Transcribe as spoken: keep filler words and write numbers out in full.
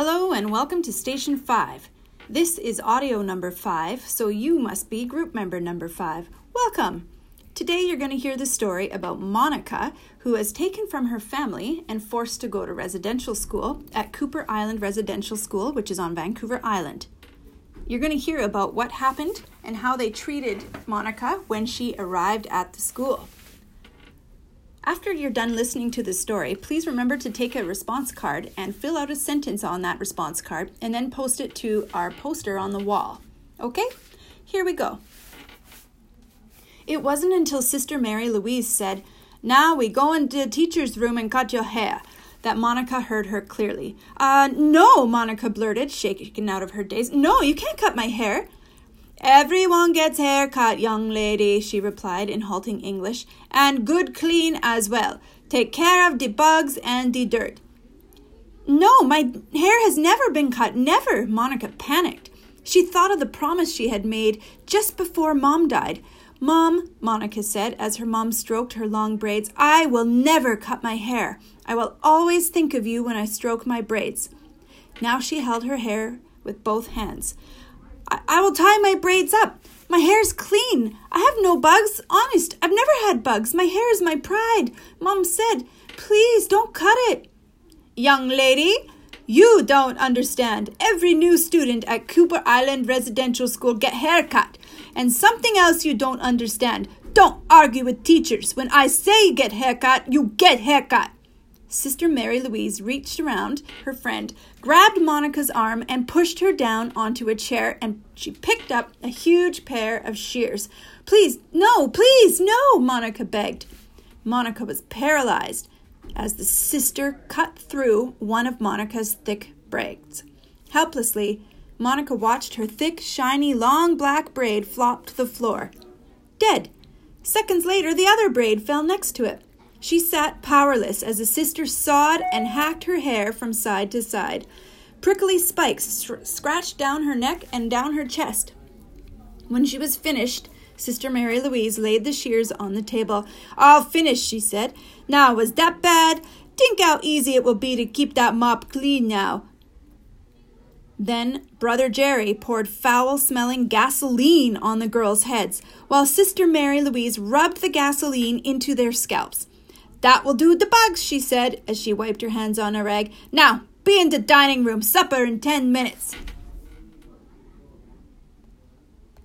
Hello and welcome to Station five. This is audio number five, so you must be group member number five. Welcome! Today you're going to hear the story about Monica, who is taken from her family and forced to go to residential school at Cooper Island Residential School, which is on Vancouver Island. You're going to hear about what happened and how they treated Monica when she arrived at the school. After you're done listening to the story, please remember to take a response card and fill out a sentence on that response card and then post it to our poster on the wall. Okay? Here we go. It wasn't until Sister Mary Louise said, "Now we go into the teacher's room and cut your hair," that Monica heard her clearly. Uh, no, Monica blurted, shaking out of her daze. "No, you can't cut my hair." "Everyone gets hair cut, young lady," she replied in halting English, "and good clean as well. Take care of the bugs and the dirt." "No, my hair has never been cut, never," Monica panicked. She thought of the promise she had made just before Mom died. "Mom," Monica said as her mom stroked her long braids, "I will never cut my hair. I will always think of you when I stroke my braids." Now she held her hair with both hands. I, I will tie my braids up. My hair's clean. I have no bugs. Honest, I've never had bugs. My hair is my pride. Mom said, "Please don't cut it." "Young lady, you don't understand. Every new student at Cooper Island Residential School get haircut. And something else you don't understand. Don't argue with teachers. When I say get haircut, you get haircut." Sister Mary Louise reached around her friend, grabbed Monica's arm, and pushed her down onto a chair, and she picked up a huge pair of shears. "Please, no, please, no," Monica begged. Monica was paralyzed as the sister cut through one of Monica's thick braids. Helplessly, Monica watched her thick, shiny, long black braid flop to the floor. Dead. Seconds later, the other braid fell next to it. She sat powerless as the sister sawed and hacked her hair from side to side. Prickly spikes str- scratched down her neck and down her chest. When she was finished, Sister Mary Louise laid the shears on the table. "All finished," she said. "Now, was that bad? Think how easy it will be to keep that mop clean now." Then Brother Jerry poured foul-smelling gasoline on the girls' heads, while Sister Mary Louise rubbed the gasoline into their scalps. "That will do the bugs," she said, as she wiped her hands on a rag. "Now, be in the dining room. Supper in ten minutes."